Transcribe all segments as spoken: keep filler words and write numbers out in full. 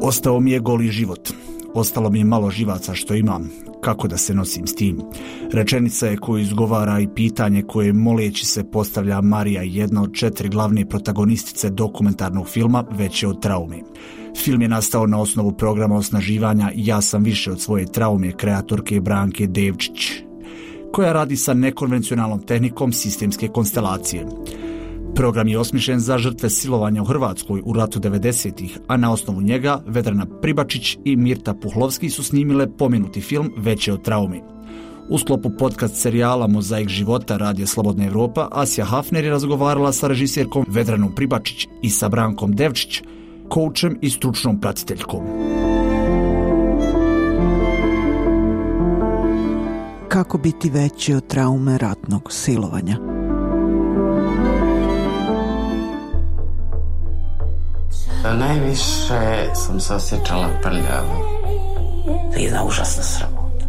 Ostao mi je goli život. Ostalo mi je malo živaca što imam. Kako da se nosim s tim? Rečenica je koju izgovara i pitanje koje moleći se postavlja Marija, jedna od četiri glavne protagonistice dokumentarnog filma Veće od traume. Film je nastao na osnovu programa osnaživanja Ja sam više od svoje traume kreatorke Branke Devčić, koja radi sa nekonvencionalnom tehnikom sistemske konstelacije. Program je osmišljen za žrtve silovanja u Hrvatskoj u ratu devedesetih, a na osnovu njega Vedrana Pribačić i Mirta Puhlovski su snimile pomenuti film Veće od traume. U sklopu podcast serijala Mozaik života Radija Slobodna Evropa, Asja Hafner je razgovarala sa režiserkom Vedranom Pribačić i sa Brankom Devčić, koučem i stručnom pratiteljkom. Kako biti veći od traume ratnog silovanja? Najviše sam se osjećala prljavo. Jedna užasna sramota.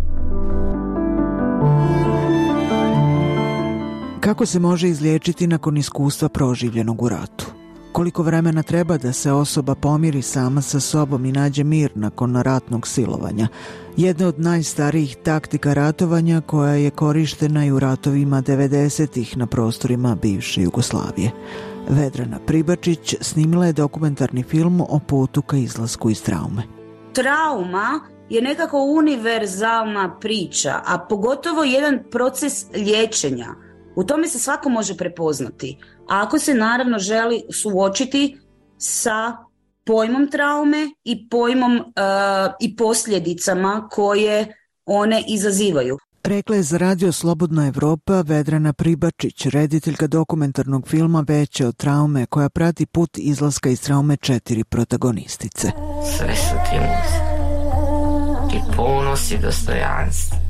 Kako se može izliječiti nakon iskustva proživljenog u ratu? Koliko vremena treba da se osoba pomiri sama sa sobom i nađe mir nakon ratnog silovanja? Jedna od najstarijih taktika ratovanja koja je korištena i u ratovima devedesetih na prostorima bivše Jugoslavije. Vedrana Pribačić snimila je dokumentarni film o putu ka izlasku iz traume. Trauma je nekako univerzalna priča, a pogotovo jedan proces liječenja. U tome se svako može prepoznati. A ako se naravno želi suočiti sa pojmom traume i pojmom uh, i posljedicama koje one izazivaju. Rekla je za Radio Slobodna Evropa Vedrana Pribačić, rediteljka dokumentarnog filma Veće od traume, koja prati put izlaska iz traume četiri protagonistice. Sve su ti muze. I ponos i dostojanstvo.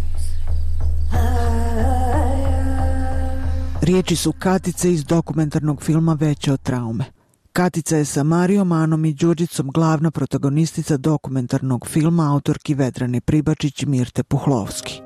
Riječi su Katice iz dokumentarnog filma Veće od traume. Katica je sa Marijom, Anom i Đurđicom glavna protagonistica dokumentarnog filma autorki Vedrane Pribačić i Mirte Puhlovski.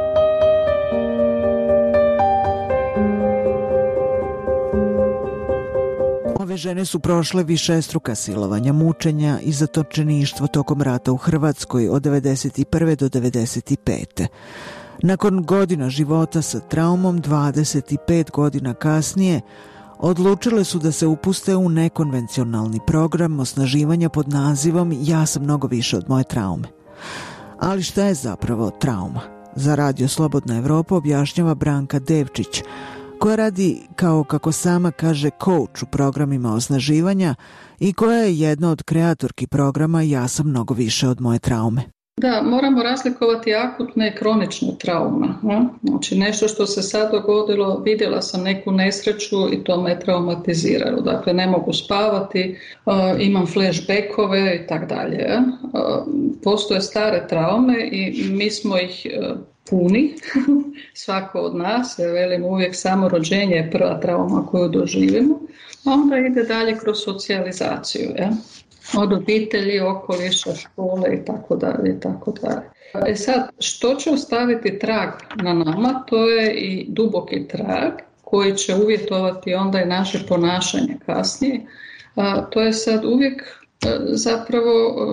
Ove žene su prošle višestruka silovanja, mučenja i zatočeništvo tokom rata u Hrvatskoj od devedeset prve do devedeset pete Nakon godina života sa traumom, dvadeset pet godina kasnije, odlučile su da se upuste u nekonvencionalni program osnaživanja pod nazivom Ja sam mnogo više od moje traume. Ali šta je zapravo trauma? Za Radio Slobodna Evropa objašnjava Branka Devčić, koja radi, kao kako sama kaže, coach u programima osnaživanja i koja je jedna od kreatorki programa Ja sam mnogo više od moje traume. Da, moramo razlikovati akutne i kronične traume. Znači nešto što se sad dogodilo, vidjela sam neku nesreću i to me traumatiziralo. Dakle, ne mogu spavati, imam flashbackove i tak dalje. Postoje stare traume i mi smo ih puni, svako od nas, ja velim uvijek samo rođenje je prva trauma koju doživimo, a onda ide dalje kroz socijalizaciju, ja? Od obitelji, okoliša, škole i tako dalje i tako dalje. E sad, što će ostaviti trag na nama, to je i duboki trag koji će uvjetovati onda i naše ponašanje kasnije. A, to je sad uvijek zapravo,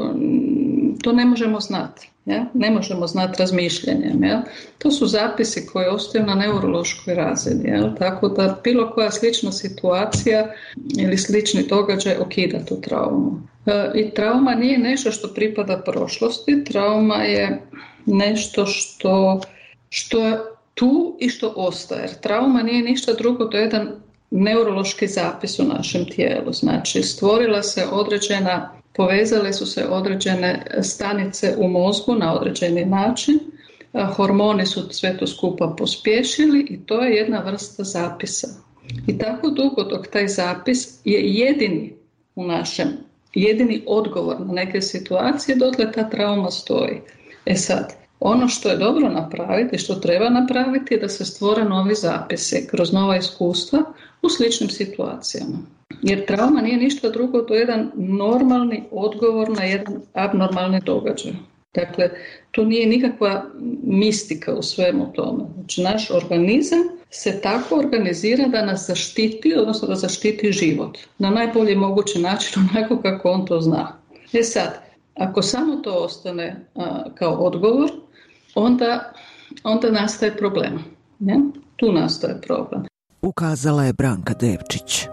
to ne možemo znati. Ja? Ne možemo znati razmišljanjem. Ja? To su zapisi koji ostaju na neurološkoj razini. Ja? Tako da bilo koja slična situacija ili slični događaj okida tu traumu. E, I trauma nije nešto što pripada prošlosti. Trauma je nešto što, što je tu i što ostaje. Jer trauma nije ništa drugo, to je jedan neurološki zapis u našem tijelu. Znači stvorila se određena Povezale su se određene stanice u mozgu na određeni način, hormoni su sve to skupa pospješili i to je jedna vrsta zapisa. I tako dugo dok taj zapis je jedini u našem, jedini odgovor na neke situacije, dotle ta trauma stoji. E sad, ono što je dobro napraviti, što treba napraviti je da se stvore novi zapisi kroz nova iskustva u sličnim situacijama. Jer trauma nije ništa drugo, to je jedan normalni odgovor na jedan abnormalni događaj. Dakle, to nije nikakva mistika u svemu tome. Znači, naš organizam se tako organizira da nas zaštiti, odnosno da zaštiti život. Na najbolji mogući način, onako kako on to zna. E sad, ako samo to ostane a, kao odgovor, onda, onda nastaje problem. Ne? Tu nastaje problem. Ukazala je Branka Devčić.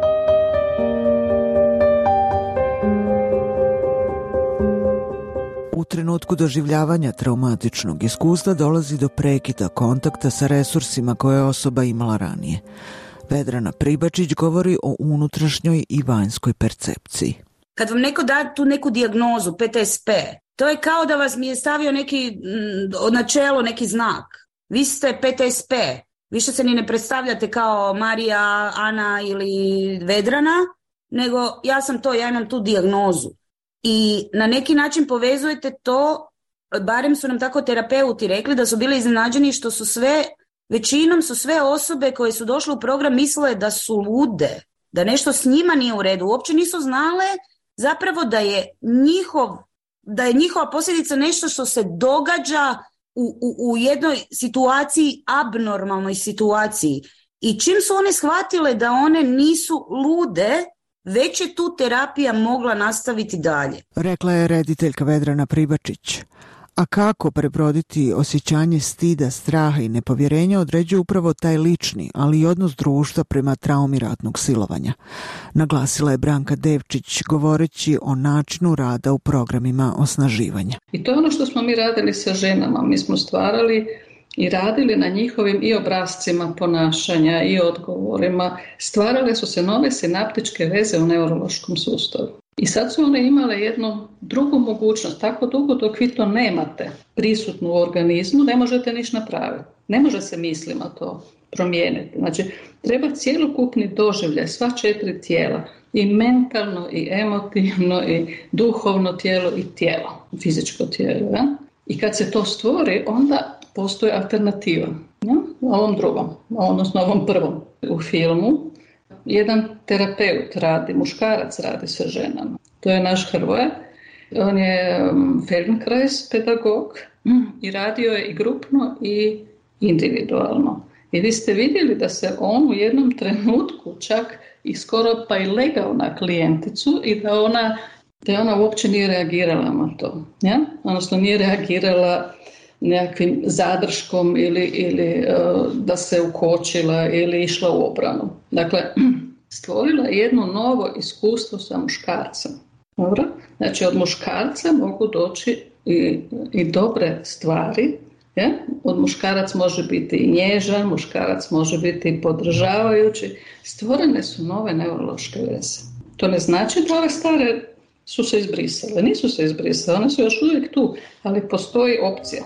U trenutku doživljavanja traumatičnog iskustva dolazi do prekida kontakta sa resursima koje je osoba imala ranije. Vedrana Pribačić govori o unutrašnjoj i vanjskoj percepciji. Kad vam neko da tu neku dijagnozu, P T S P, to je kao da vas mi je stavio neki od načelo, neki znak. Vi ste P T S P, više se ni ne predstavljate kao Marija, Ana ili Vedrana, nego ja sam to, ja imam tu dijagnozu. I na neki način povezujete to, barem su nam tako terapeuti rekli, da su bili iznenađeni što su sve, većinom su sve osobe koje su došle u program mislile da su lude, da nešto s njima nije u redu. Uopće nisu znale zapravo da je njihov, da je njihova posljedica nešto što se događa u, u, u jednoj situaciji, abnormalnoj situaciji. I čim su one shvatile da one nisu lude, već je tu terapija mogla nastaviti dalje. Rekla je rediteljka Vedrana Pribačić. A kako prebroditi osjećanje stida, straha i nepovjerenja određuje upravo taj lični, ali i odnos društva prema traumi ratnog silovanja. Naglasila je Branka Devčić govoreći o načinu rada u programima osnaživanja. I to je ono što smo mi radili sa ženama. Mi smo stvarali i radili na njihovim i obrascima ponašanja i odgovorima. Stvarale su se nove sinaptičke veze u neurološkom sustavu. I sad su one imale jednu drugu mogućnost. Tako dugo dok vi to nemate prisutno u organizmu, ne možete ništa napraviti. Ne može se mislima to promijeniti. Znači, treba cjelokupni doživljaj, sva četiri tijela, i mentalno, i emotivno, i duhovno tijelo, i tijelo, fizičko tijelo. Ja? I kad se to stvori, onda postoji alternativa, ja? Ovom drugom, odnosno ovom prvom. U filmu jedan terapeut radi, muškarac radi sa ženama. To je naš Hrvoje. On je Feldenkrais pedagog i radio je i grupno i individualno. I vi ste vidjeli da se on u jednom trenutku čak i skoro pa i legao na klijenticu i da ona, da ona uopće nije reagirala na to. Ja? Odnosno nije reagirala nekakvim zadrškom ili, ili uh, da se ukočila ili išla u obranu. Dakle, stvorila je jedno novo iskustvo sa muškarcem. Dobro? Znači, od muškarca mogu doći i, i dobre stvari. Ja? Od muškarac može biti i nježan, muškarac može biti i podržavajući. Stvorene su nove neurološke veze. To ne znači da ove stare su se izbrisale. Nisu se izbrisale, one su još uvijek tu, ali postoji opcija.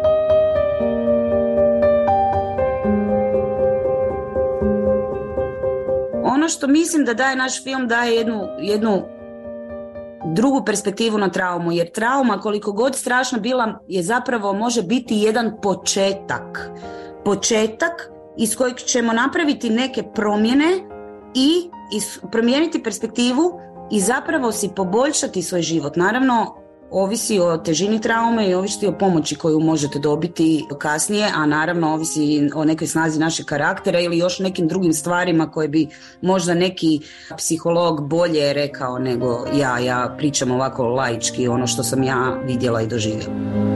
Ono što mislim da daje naš film, daje jednu, jednu drugu perspektivu na traumu, jer trauma, koliko god strašna bila, je zapravo može biti jedan početak. Početak iz kojeg ćemo napraviti neke promjene i iz, promijeniti perspektivu i zapravo si poboljšati svoj život. Naravno, ovisi o težini traume i ovisi o pomoći koju možete dobiti kasnije, a naravno ovisi o nekoj snazi našeg karaktera ili još nekim drugim stvarima koje bi možda neki psiholog bolje rekao nego ja. Ja pričam ovako laički, ono što sam ja vidjela i doživjela.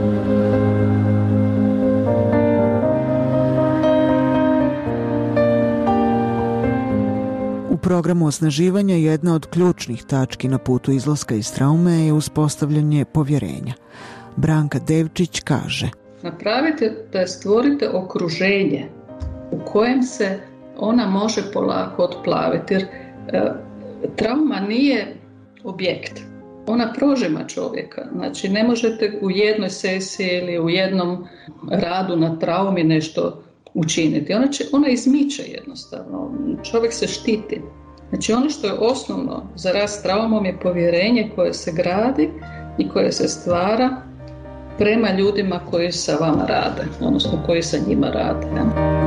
U programu osnaživanja jedna od ključnih tački na putu izlaska iz traume je uspostavljanje povjerenja. Branka Devčić kaže: napravite da stvorite okruženje u kojem se ona može polako otplaviti. Jer e, trauma nije objekt. Ona prožima čovjeka. Znači, ne možete u jednoj sesiji ili u jednom radu na traumi nešto učiniti. Ona, će, ona izmiče jednostavno. Čovjek se štiti. Znači, ono što je osnovno za rad s traumom je povjerenje koje se gradi i koje se stvara prema ljudima koji sa vama rade, odnosno koji sa njima rade. Ja.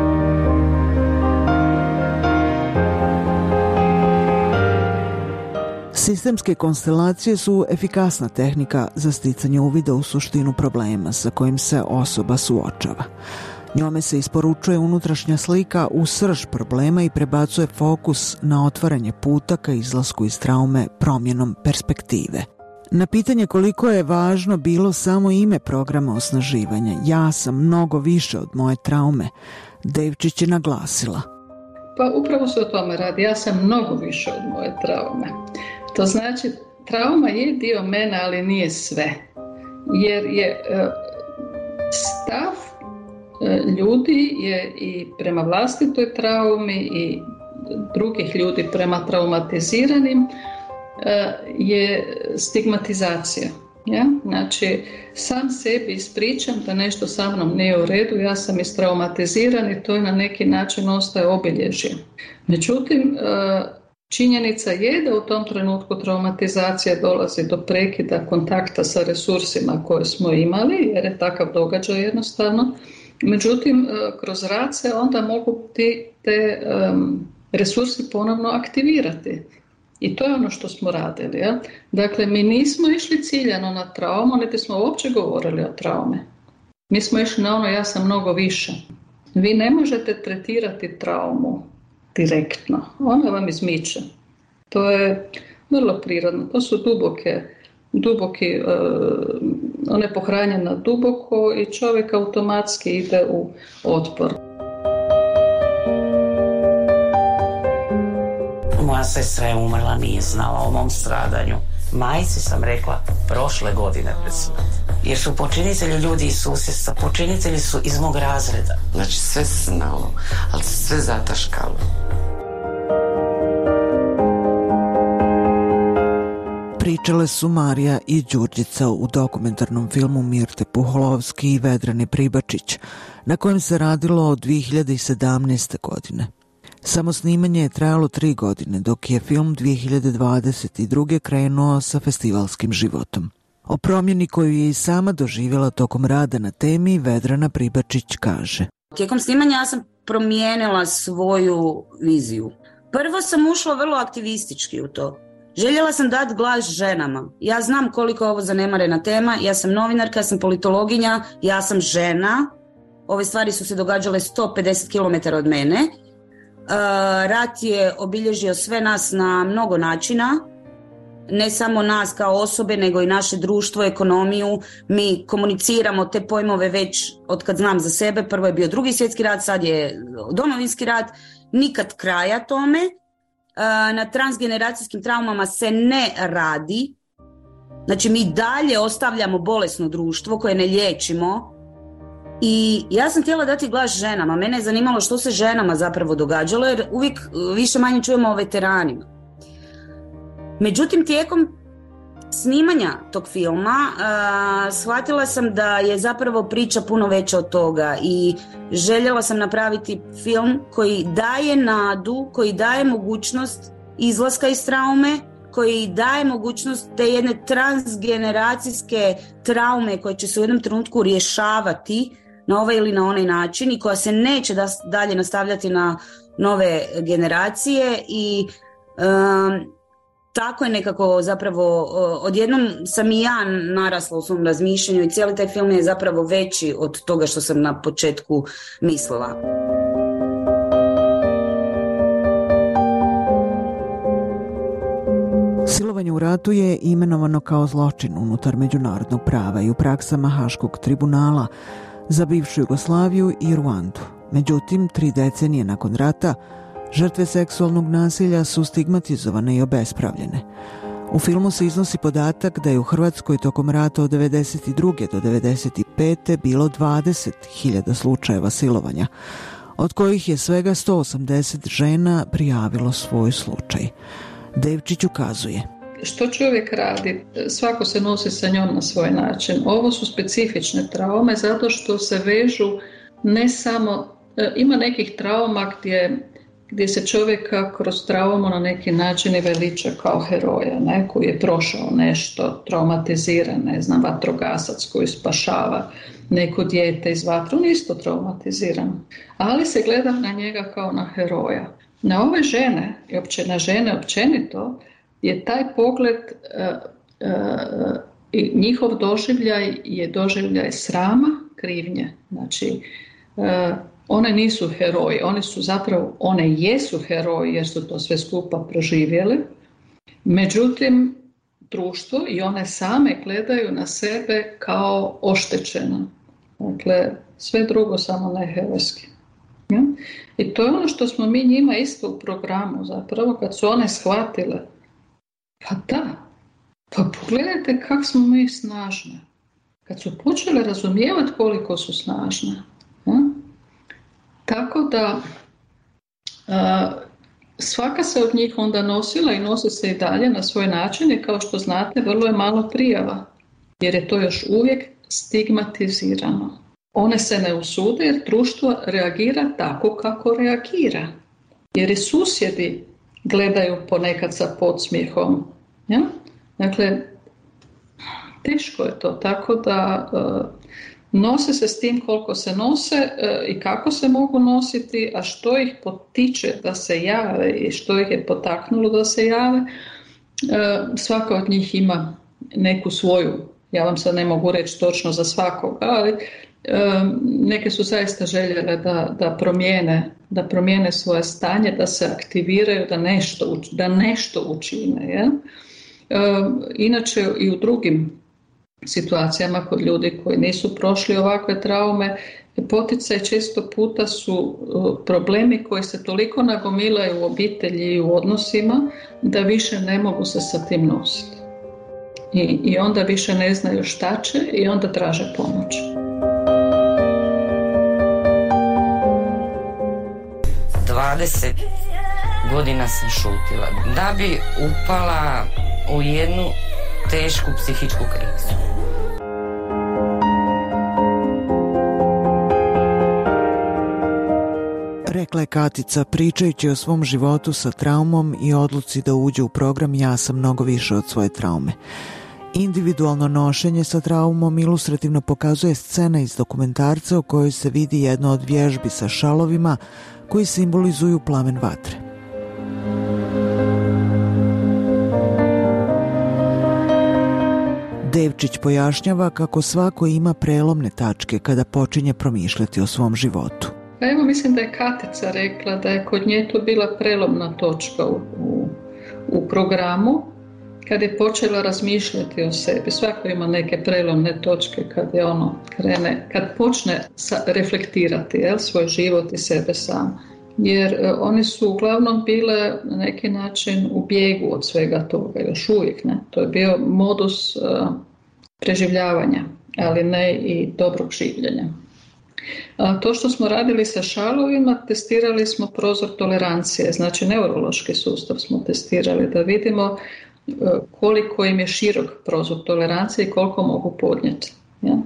Sistemske konstelacije su efikasna tehnika za sticanje uvida u suštinu problema sa kojim se osoba suočava. Njome se isporučuje unutrašnja slika u srž problema i prebacuje fokus na otvaranje puta ka izlasku iz traume promjenom perspektive. Na pitanje koliko je važno bilo samo ime programa osnaživanja, ja sam mnogo više od moje traume, Devčić je naglasila. Pa upravo se o tome radi, ja sam mnogo više od moje traume. To znači, trauma je dio mene, ali nije sve. Jer je stav ljudi je i prema vlastitoj traumi i drugih ljudi prema traumatiziranim je stigmatizacija. Ja? Znači, sam sebi ispričam da nešto sa mnom nije u redu, ja sam istraumatiziran i to je na neki način ostaje obilježje. Međutim, činjenica je da u tom trenutku traumatizacija dolazi do prekida kontakta sa resursima koje smo imali, jer je takav događaj jednostavno. Međutim, kroz rad se onda mogu ti, te um, resursi ponovno aktivirati. I to je ono što smo radili. Ja? Dakle, mi nismo išli ciljano na traumu, niti smo uopće govorili o traume. Mi smo išli na ono ja sam mnogo više. Vi ne možete tretirati traumu direktno. Ona vam izmiče. To je vrlo prirodno. To su duboke, duboki, uh, ona je pohranjena duboko i čovjek automatski ide u otpor. Moja sestra je umrla, nije znala o mom stradanju. Majci sam rekla prošle godine pred smrt. Jer su počinitelji ljudi iz susjedstva, počinitelji su iz mog razreda. Znači sve se znalo, ali se sve zataškalo. Pričale su Marija i Đurđica u dokumentarnom filmu Mirte Puholovski i Vedrane Pribačić, na kojem se radilo od dvije hiljade sedamnaeste. godine. Samo snimanje je trajalo tri godine, dok je film dvije hiljade dvadeset druge. krenuo sa festivalskim životom. O promjeni koju je i sama doživjela tokom rada na temi Vedrana Pribačić kaže. Tijekom snimanja ja sam promijenila svoju viziju. Prvo sam ušla vrlo aktivistički u to. Željela sam dati glas ženama. Ja znam koliko je ovo zanemarena tema, ja sam novinarka, ja sam politologinja, ja sam žena. Ove stvari su se događale sto pedeset kilometara od mene. Uh, rat je obilježio sve nas na mnogo načina, ne samo nas kao osobe, nego i naše društvo, ekonomiju. Mi komuniciramo te pojmove već od kad znam za sebe. Prvo je bio Drugi svjetski rat, sad je Domovinski rat. Nikad kraja tome. Uh, na transgeneracijskim traumama se ne radi. Znači mi dalje ostavljamo bolesno društvo koje ne liječimo. I ja sam htjela dati glas ženama. Mene je zanimalo što se ženama zapravo događalo, jer uvijek više manje čujemo o veteranima. Međutim, tijekom snimanja tog filma uh, shvatila sam da je zapravo priča puno veća od toga i željela sam napraviti film koji daje nadu, koji daje mogućnost izlaska iz traume, koji daje mogućnost te jedne transgeneracijske traume koje će se u jednom trenutku rješavati na ovaj ili na onaj način i koja se neće da, dalje nastavljati na nove generacije i um, tako je nekako zapravo odjednom sam i ja narasla u svom razmišljanju i cijeli taj film je zapravo veći od toga što sam na početku mislila. Silovanje u ratu je imenovano kao zločin unutar međunarodnog prava i u praksama Haškog tribunala za bivšu Jugoslaviju i Ruandu. Međutim, tri decenije nakon rata, žrtve seksualnog nasilja su stigmatizovane i obespravljene. U filmu se iznosi podatak da je u Hrvatskoj tokom rata od devedeset druge do devedeset pete bilo dvadeset hiljada slučajeva silovanja, od kojih je svega sto osamdeset žena prijavilo svoj slučaj. Devčić ukazuje. Što čovjek radi? Svako se nosi sa njom na svoj način. Ovo su specifične traume zato što se vežu ne samo... Ima nekih trauma gdje, gdje se čovjeka kroz traumu na neki način i veliča kao heroja, ne? Koji je prošao nešto, traumatiziran, ne znam, vatrogasac koji spašava neko dijete iz vatre, on je isto traumatiziran. Ali se gleda na njega kao na heroja. Na ove žene, i opće, na žene općenito, je taj pogled uh, uh, i njihov doživljaj je doživljaj srama, krivnje. Znači, uh, one nisu heroji, one su zapravo, one jesu heroji jer su to sve skupa proživjeli. Međutim, društvo i one same gledaju na sebe kao oštećena. Dakle, sve drugo samo ne herojski. Ja? I to je ono što smo mi njima isto u programu zapravo, kad su one shvatile, pa da, pa pogledajte kako smo mi snažne. Kad su počele razumijevati koliko su snažne. Ja? Tako da a, svaka se od njih onda nosila i nosi se i dalje na svoj način i kao što znate vrlo je malo prijava jer je to još uvijek stigmatizirano. One se ne usude jer društvo reagira tako kako reagira. Jer i susjedi gledaju ponekad sa podsmijehom. Ja? Dakle, teško je to, tako da uh, nose se s tim koliko se nose uh, i kako se mogu nositi, a što ih potiče da se jave i što ih je potaknulo da se jave. Uh, svaka od njih ima neku svoju, ja vam sad ne mogu reći točno za svakoga, ali uh, neke su zaista željele da, da, promijene, da promijene svoje stanje, da se aktiviraju, da nešto, da nešto učine. Ja? Uh, inače i u drugim situacijama kod ljudi koji nisu prošli ovakve traume, poticaj često puta su problemi koji se toliko nagomilaju u obitelji i u odnosima da više ne mogu se sa tim nositi. I, i onda više ne znaju šta će i onda traže pomoć. dvadeset godina sam šutila da bi upala u jednu tešku psihičku krizu. Rekla je Katica pričajući o svom životu sa traumom i odluci da uđe u program Ja sam mnogo više od svoje traume. Individualno nošenje sa traumom ilustrativno pokazuje scena iz dokumentarca u kojoj se vidi jedno od vježbi sa šalovima koji simbolizuju plamen vatre. Devčić pojašnjava kako svako ima prelomne tačke kada počinje promišljati o svom životu. Pa evo, mislim da je Katica rekla da je kod nje to bila prelomna točka u, u, u programu kad je počela razmišljati o sebi. Svako ima neke prelomne točke kad je ono krene, kad počne sa, reflektirati jel, svoj život i sebe sam. Jer e, one su uglavnom bile na neki način u bijegu od svega toga, još uvijek ne. To je bio modus e, preživljavanja, ali ne i dobrog življenja. A to što smo radili sa šalovima, testirali smo prozor tolerancije, znači neurološki sustav smo testirali da vidimo koliko im je širok prozor tolerancije i koliko mogu podnijeti. Ja?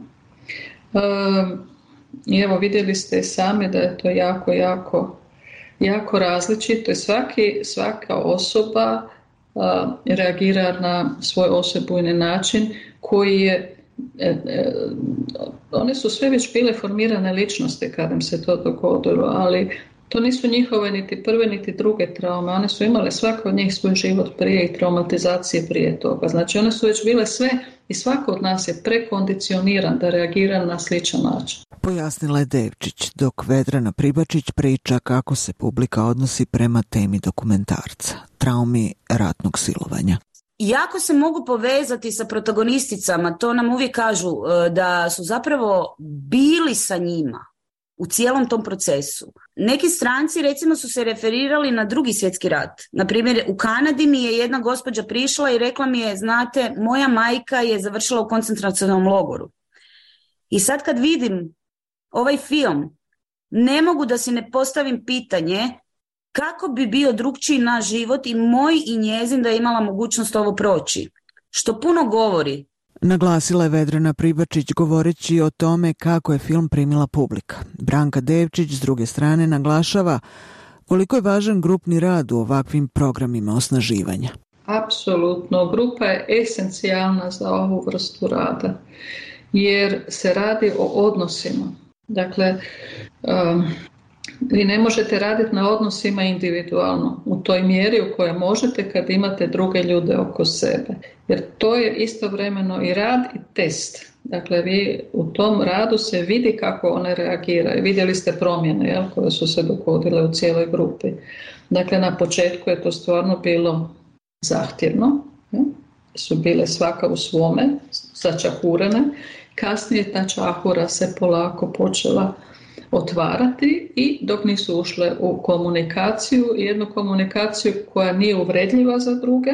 I evo vidjeli ste sami da je to jako, jako, jako različito i svaki, svaka osoba a, reagira na svoj osebujni način koji je E, e, one su sve već bile formirane ličnosti kad im se to dogodilo, ali to nisu njihove niti prve niti druge traume. One su imale svaka od njih svoj život prije i traumatizacije prije toga. Znači one su već bile sve i svako od nas je prekondicioniran da reagira na sličan način. Pojasnila je Devčić, dok Vedrana Pribačić priča kako se publika odnosi prema temi dokumentarca, traumi ratnog silovanja. Jako se mogu povezati sa protagonisticama, to nam uvijek kažu da su zapravo bili sa njima u cijelom tom procesu. Neki stranci recimo su se referirali na Drugi svjetski rat. Naprimjer, u Kanadi mi je jedna gospođa prišla i rekla mi je, znate, moja majka je završila u koncentracionom logoru. I sad kad vidim ovaj film, ne mogu da si ne postavim pitanje kako bi bio drugčiji naš život i moj i njezin da je imala mogućnost ovo proći. Što puno govori. Naglasila je Vedrana Pribačić govoreći o tome kako je film primila publika. Branka Devčić s druge strane naglašava koliko je važan grupni rad u ovakvim programima osnaživanja. Apsolutno, grupa je esencijalna za ovu vrstu rada jer se radi o odnosima. Dakle, um, vi ne možete raditi na odnosima individualno u toj mjeri u kojoj možete kad imate druge ljude oko sebe. Jer to je istovremeno i rad i test. Dakle, vi u tom radu se vidi kako one reagiraju. Vidjeli ste promjene jel, koje su se dogodile u cijeloj grupi. Dakle, na početku je to stvarno bilo zahtjevno. Jel? su bile svaka u svome, začahurene. Kasnije ta čahura se polako počela otvarati i dok nisu ušle u komunikaciju, jednu komunikaciju koja nije uvredljiva za druge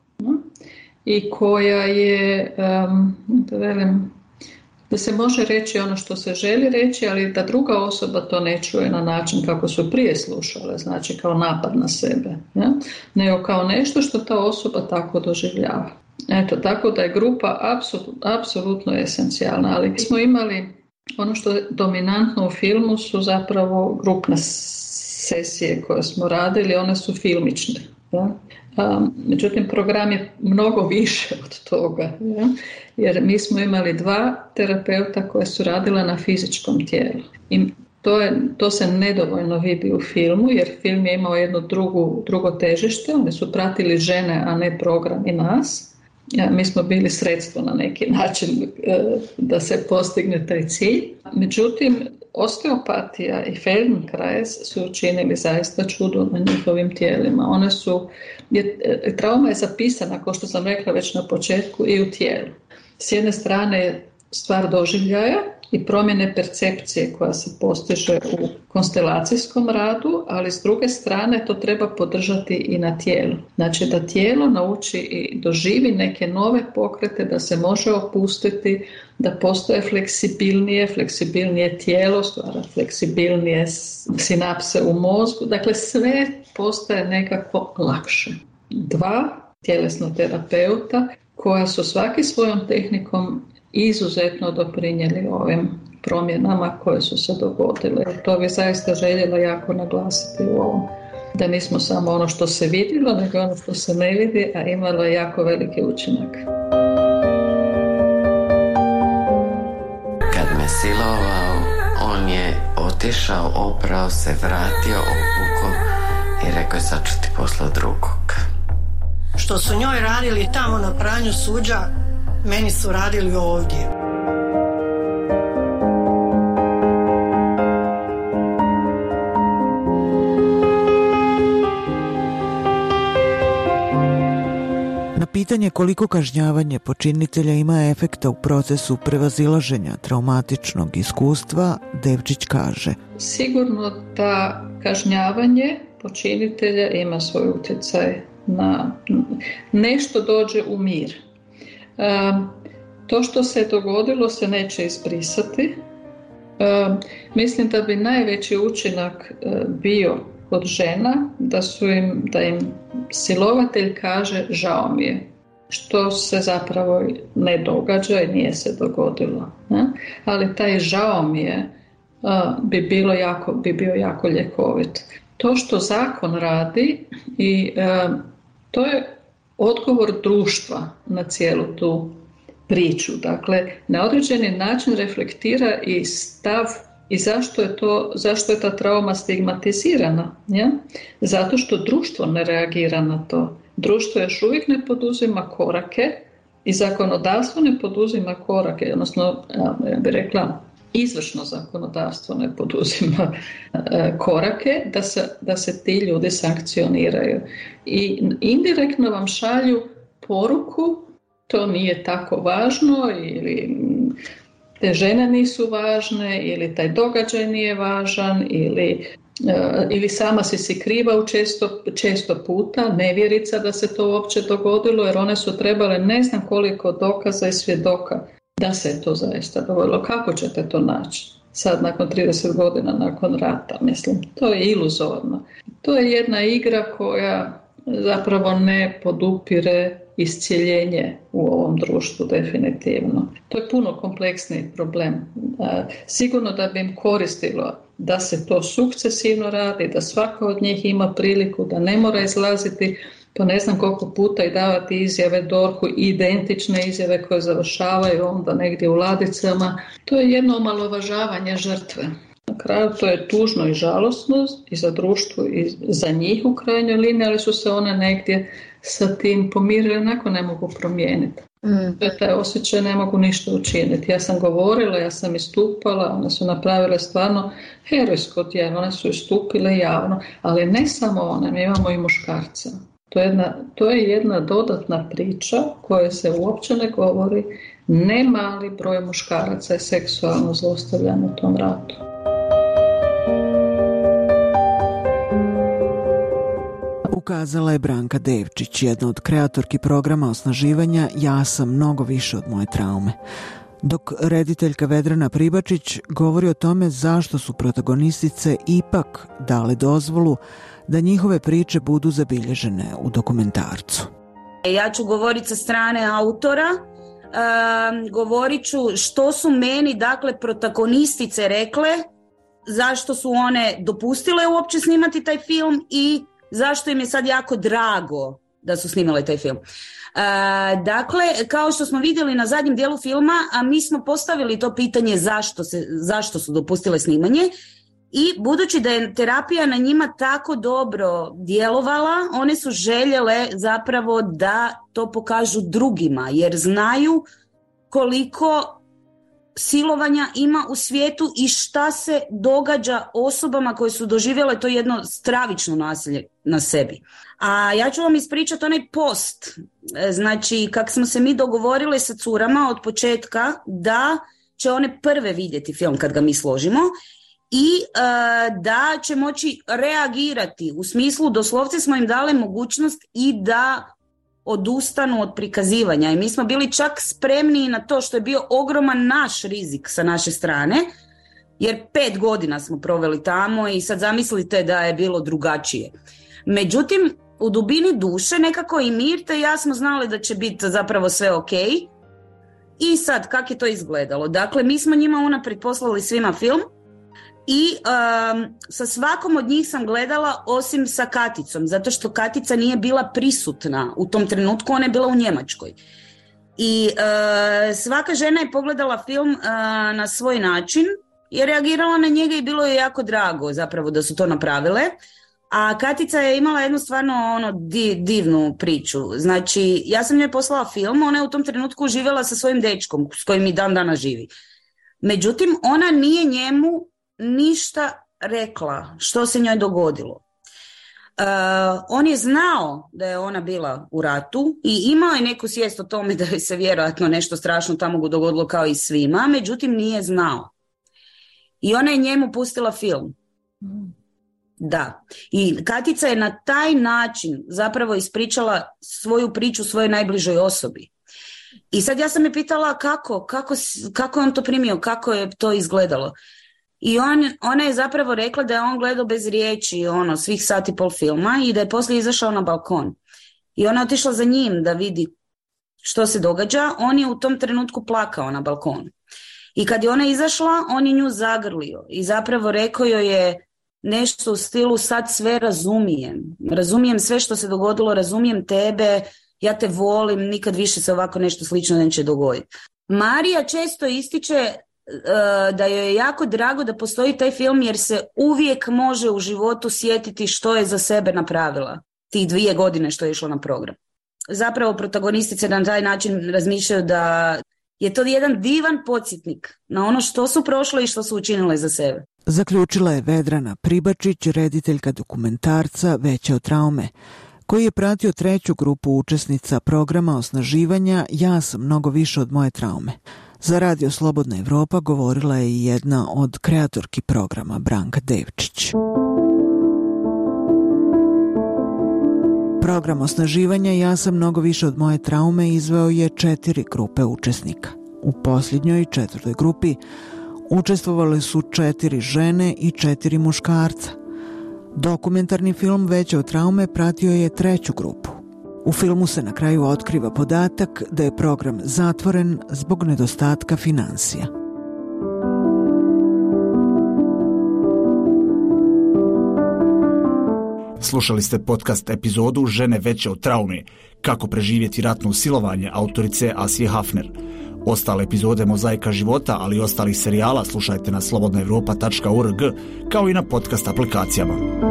i koja je, um, da velim, da se može reći ono što se želi reći, ali da druga osoba to ne čuje na način kako su prije slušale, znači kao napad na sebe, ja? Nego kao nešto što ta osoba tako doživljava. Eto, tako da je grupa apsolutno, apsolutno esencijalna, ali smo imali ono što je dominantno u filmu su zapravo grupne sesije koje smo radili, one su filmične. Ja? Um, međutim, program je mnogo više od toga, ja? Jer mi smo imali dva terapeuta koje su radila na fizičkom tijelu. I to, je, to se nedovoljno vidi u filmu, jer film je imao jedno drugu, drugo težište, oni su pratili žene, a ne program i nas. Ja, mi smo bili sredstvo na neki način e, da se postigne taj cilj. Međutim, osteopatija i Feldenkrais su učinili zaista čudo na njihovim tijelima. One su, je, trauma je zapisana, kao što sam rekla već na početku, i u tijelu. S jedne strane je stvar doživljaja i promjene percepcije koja se postiže u konstelacijskom radu, ali s druge strane to treba podržati i na tijelu. Znači da tijelo nauči i doživi neke nove pokrete, da se može opustiti, da postoje fleksibilnije, fleksibilnije tijelo, stvara fleksibilnije sinapse u mozgu. Dakle, sve postaje nekako lakše. Dva tjelesna terapeuta koja su svaki svojom tehnikom izuzetno doprinijeli ovim promjenama koje su se dogodile. To bi zaista željela jako naglasiti u ovom. Da nismo samo ono što se vidjelo, nego ono što se ne vidi, a imalo je jako veliki učinak. Kad me silovao, on je otišao, oprao se, vratio, obukao i rekao, sad ću ti poslat drugog. Što su njoj radili tamo na pranju suđa, meni su radili ovdje. Na pitanje koliko kažnjavanje počinitelja ima efekta u procesu prevazilaženja traumatičnog iskustva, Devčić kaže: sigurno da kažnjavanje počinitelja ima svoj utjecaj na nešto dođe u mir. Um, to što se dogodilo se neće izbrisati. Um, mislim da bi najveći učinak uh, bio kod žena da su im, da im silovatelj kaže žao mi je, što se zapravo ne događa i nije se dogodilo. Ne? Ali taj žao mi je uh, bi, bilo jako, bi bio jako ljekovit. To što zakon radi i uh, to je odgovor društva na cijelu tu priču. Dakle, na određeni način reflektira i stav i zašto je, to, zašto je ta trauma stigmatizirana. Ja? Zato što društvo ne reagira na to. Društvo još uvijek ne poduzima korake i zakonodavstvo ne poduzima korake, odnosno, ja bih rekla, izvršno zakonodavstvo ne poduzima e, korake da se, da se ti ljudi sankcioniraju. I indirektno vam šalju poruku, to nije tako važno, ili te žene nisu važne, ili taj događaj nije važan, ili, e, ili sama si si kriva u često, često puta, nevjerica da se to uopće dogodilo, jer one su trebale ne znam koliko dokaza i svjedoka da se je to zaista dogodilo. Kako ćete to naći? Sad nakon trideset godina nakon rata, mislim, to je iluzorno. To je jedna igra koja zapravo ne podupire iscijeljenje u ovom društvu definitivno. To je puno kompleksniji problem. Sigurno da bi im koristilo da se to sukcesivno radi, da svaka od njih ima priliku, da ne mora izlaziti po ne znam koliko puta i davati izjave D O R H-u, identične izjave koje završavaju onda negdje u ladicama. To je jedno omalovažavanje žrtve. Na kraju to je tužno i žalosno i za društvo i za njih u krajnjoj liniji, ali su se one negdje sa tim pomirile, onako ne mogu promijeniti. Mm. Taj osjećaj ne mogu ništa učiniti. Ja sam govorila, ja sam istupala, one su napravile stvarno herojsko djelo, one su istupile javno, ali ne samo one, mi imamo i muškarce. To je jedna, to je jedna dodatna priča koja se uopće ne govori. Ne mali broj muškaraca je seksualno zlostavljan u tom ratu. Ukazala je Branka Devčić, jedna od kreatorki programa osnaživanja Ja sam mnogo više od moje traume. Dok rediteljka Vedrana Pribačić govori o tome zašto su protagonistice ipak dale dozvolu da njihove priče budu zabilježene u dokumentarcu. Ja ću govoriti sa strane autora, um, govorit ću što su meni, dakle, protagonistice rekle, zašto su one dopustile uopće snimati taj film i zašto im je sad jako drago da su snimale taj film. Uh, dakle, kao što smo vidjeli na zadnjem dijelu filma, a mi smo postavili to pitanje zašto, se, zašto su dopustile snimanje i budući da je terapija na njima tako dobro djelovala, one su željele zapravo da to pokažu drugima, jer znaju koliko silovanja ima u svijetu i šta se događa osobama koje su doživjele to jedno stravično nasilje na sebi. A ja ću vam ispričati onaj post, znači kako smo se mi dogovorili sa curama od početka da će one prve vidjeti film kad ga mi složimo i uh, da će moći reagirati, u smislu doslovce smo im dali mogućnost i da odustanu od prikazivanja i mi smo bili čak spremni na to, što je bio ogroman naš rizik sa naše strane, jer pet godina smo proveli tamo i sad zamislite da je bilo drugačije. Međutim, u dubini duše nekako i Mirta i ja smo znali da će biti zapravo sve ok. I sad, kako je to izgledalo? Dakle, mi smo njima unaprijed poslali svima film i um, sa svakom od njih sam gledala osim sa Katicom, zato što Katica nije bila prisutna u tom trenutku, ona je bila u Njemačkoj. I uh, svaka žena je pogledala film uh, na svoj način, je reagirala na njega i bilo je jako drago zapravo da su to napravile. A Katica je imala jednu stvarno ono div, divnu priču. Znači, ja sam njoj poslala film, ona je u tom trenutku živjela sa svojim dečkom s kojim i dan dana živi. Međutim, ona nije njemu ništa rekla što se njoj dogodilo. Uh, on je znao da je ona bila u ratu i imao je neku svijest o tome da je se vjerojatno nešto strašno tamo dogodilo kao i svima, međutim nije znao. I ona je njemu pustila film. Da. I Katica je na taj način zapravo ispričala svoju priču svojoj najbližoj osobi. I sad ja sam je pitala kako, kako, kako je on to primio, kako je to izgledalo. I on, ona je zapravo rekla da je on gledao bez riječi ono, svih sati pol filma i da je poslije izašao na balkon. I ona je otišla za njim da vidi što se događa. On je u tom trenutku plakao na balkonu. I kad je ona izašla, on je nju zagrlio i zapravo rekao joj je nešto u stilu sad sve razumijem. Razumijem sve što se dogodilo, razumijem tebe, ja te volim, nikad više se ovako nešto slično neće dogoditi. Marija često ističe uh, da joj je jako drago da postoji taj film jer se uvijek može u životu sjetiti što je za sebe napravila tih dvije godine što je išlo na program. Zapravo protagonistice na taj način razmišljaju da je to jedan divan podsjetnik na ono što su prošle i što su učinile za sebe. Zaključila je Vedrana Pribačić, rediteljka dokumentarca Veće od traume, koji je pratio treću grupu učesnica programa osnaživanja Ja sam mnogo više od moje traume. Za Radio Slobodna Evropa govorila je i jedna od kreatorki programa, Branka Devčić. Program osnaživanja Ja sam mnogo više od moje traume izveo je četiri grupe učesnika. U posljednjoj, četvrtoj grupi učestvovale su četiri žene i četiri muškarca. Dokumentarni film Veće od traume pratio je treću grupu. U filmu se na kraju otkriva podatak da je program zatvoren zbog nedostatka finansija. Slušali ste podcast epizodu Žene veće od traume, kako preživjeti ratno silovanje autorice Asije Hafner. Ostale epizode Mozaika života, ali i ostalih serijala slušajte na slobodna evropa tačka org kao i na podcast aplikacijama.